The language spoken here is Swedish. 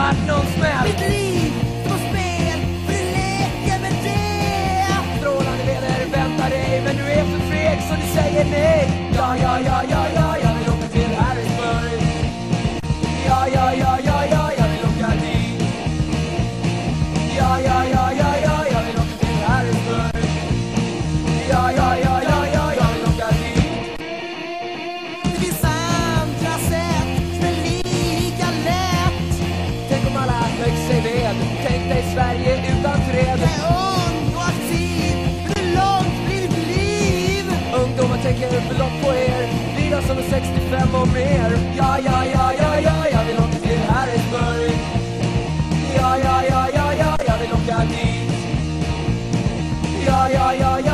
vart någon smäll. Mitt liv står spel, för du leker med det. Strålande väder väntar dig, men du är för feg så du säger nej. Ja, ja, ja, ja, ja, jag vill åka till Harrisburg. Ja, ja, ja, ja, ja, jag vill åka dit. Ja, ja, ja, ja, ja, jag vill åka till Harrisburg. Ja, ja, ja, ja, ja, jag vill åka dit. Det finns andra sätt som är lika lätt. Tänk om alla högg sig ved. Tänk dig Sverige utan träd. Jag är ung och aktiv, men hur långt blir ditt liv? Ungdomar tänker för långt på er. Blir de som är 65 och mer. Ja, ja, ja, ja, ja, jag vill åka till Harrisburg. Ja, ja, ja, ja, ja, jag vill åka dit. Ja, ja, ja, ja.